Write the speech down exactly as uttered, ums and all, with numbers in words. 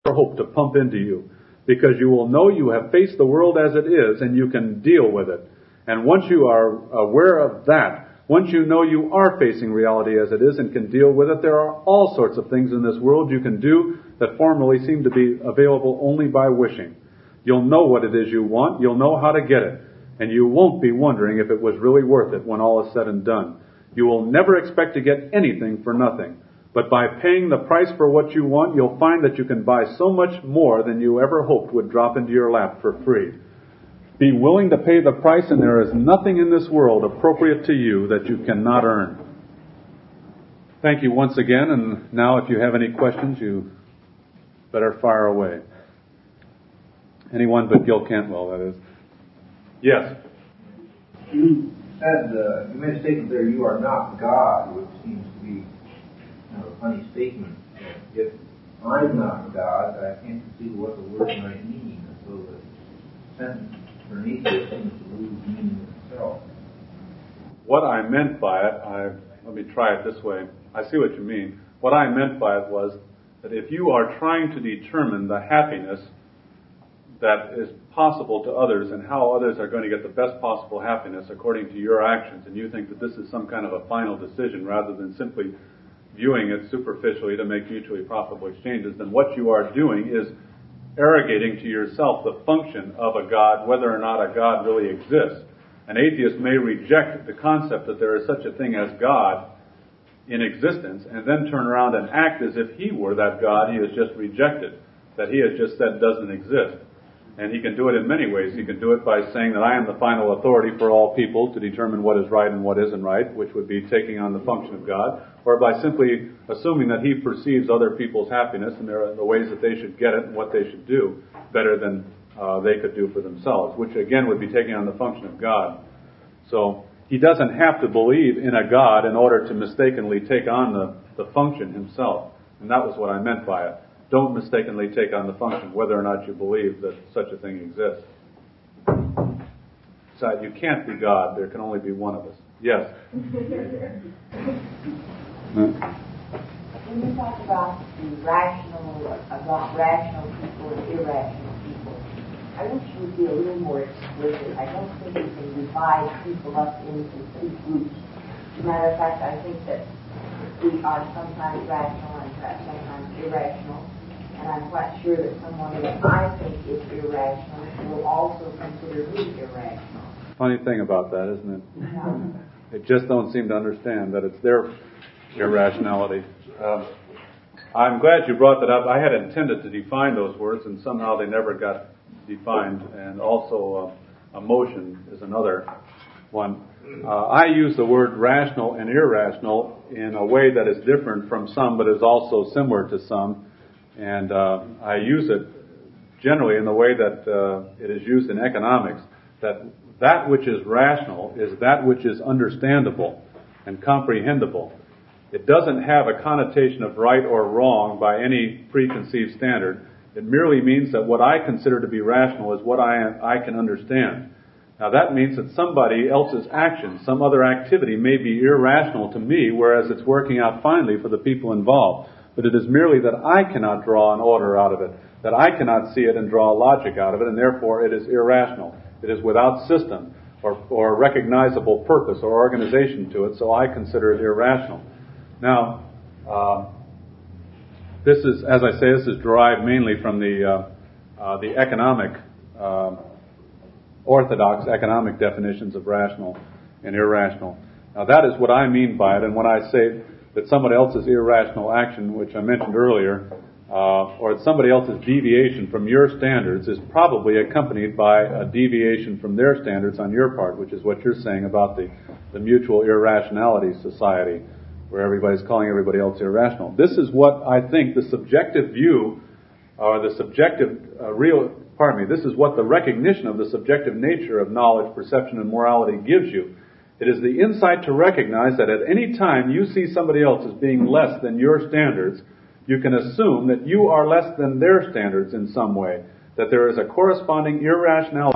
hope to pump into you, because you will know you have faced the world as it is and you can deal with it. And once you are aware of that, once you know you are facing reality as it is and can deal with it, there are all sorts of things in this world you can do that formerly seemed to be available only by wishing. You'll know what it is you want, you'll know how to get it, and you won't be wondering if it was really worth it when all is said and done. You will never expect to get anything for nothing. But by paying the price for what you want, you'll find that you can buy so much more than you ever hoped would drop into your lap for free. Be willing to pay the price, and there is nothing in this world appropriate to you that you cannot earn. Thank you once again, and now if you have any questions, you better fire away. Anyone but Gil Cantwell, that is. Yes? You said, uh, you made a statement there, you are not God, which seems to be kind of a funny statement. If I'm not God, I can't see what the word might mean. So the sentence for an atheist seems to lose meaning itself. What I meant by it, I, let me try it this way. I see what you mean. What I meant by it was that if you are trying to determine the happiness that is possible to others and how others are going to get the best possible happiness according to your actions, and you think that this is some kind of a final decision rather than simply viewing it superficially to make mutually profitable exchanges, then what you are doing is arrogating to yourself the function of a God, whether or not a God really exists. An atheist may reject the concept that there is such a thing as God in existence and then turn around and act as if he were that God he has just rejected, that he has just said doesn't exist. And he can do it in many ways. He can do it by saying that I am the final authority for all people to determine what is right and what isn't right, which would be taking on the function of God, or by simply assuming that he perceives other people's happiness and there are the ways that they should get it and what they should do better than uh, they could do for themselves, which again would be taking on the function of God. So he doesn't have to believe in a God in order to mistakenly take on the, the function himself. And that was what I meant by it. Don't mistakenly take on the function, whether or not you believe that such a thing exists. So you can't be God. There can only be one of us. Yes? When you talk about the rational, about rational people and irrational people, I wish you would be a little more explicit. I don't think you can divide people up into two groups. As a matter of fact, I think that we are sometimes rational and sometimes irrational. And I'm quite sure that someone that I think is irrational will also consider me irrational. Funny thing about that, isn't it? Yeah. They just don't seem to understand that it's their irrationality. Um, I'm glad you brought that up. I had intended to define those words, and somehow they never got defined. And also, uh, emotion is another one. Uh, I use the word rational and irrational in a way that is different from some, but is also similar to some. And uh, I use it generally in the way that uh, it is used in economics, that that which is rational is that which is understandable and comprehensible. It doesn't have a connotation of right or wrong by any preconceived standard. It merely means that what I consider to be rational is what I, I can understand. Now that means that somebody else's action, some other activity may be irrational to me, whereas it's working out finely for the people involved. But it is merely that I cannot draw an order out of it, that I cannot see it and draw logic out of it, and therefore it is irrational. It is without system or, or recognizable purpose or organization to it, so I consider it irrational. Now, uh, this is, as I say, this is derived mainly from the uh, uh, the economic, uh, orthodox economic definitions of rational and irrational. Now, that is what I mean by it, and when I say that somebody else's irrational action, which I mentioned earlier, uh, or that somebody else's deviation from your standards is probably accompanied by a deviation from their standards on your part, which is what you're saying about the, the mutual irrationality society, where everybody's calling everybody else irrational. This is what I think the subjective view, or the subjective uh, real, pardon me, this is what the recognition of the subjective nature of knowledge, perception, and morality gives you. It is the insight to recognize that at any time you see somebody else as being less than your standards, you can assume that you are less than their standards in some way, that there is a corresponding irrationality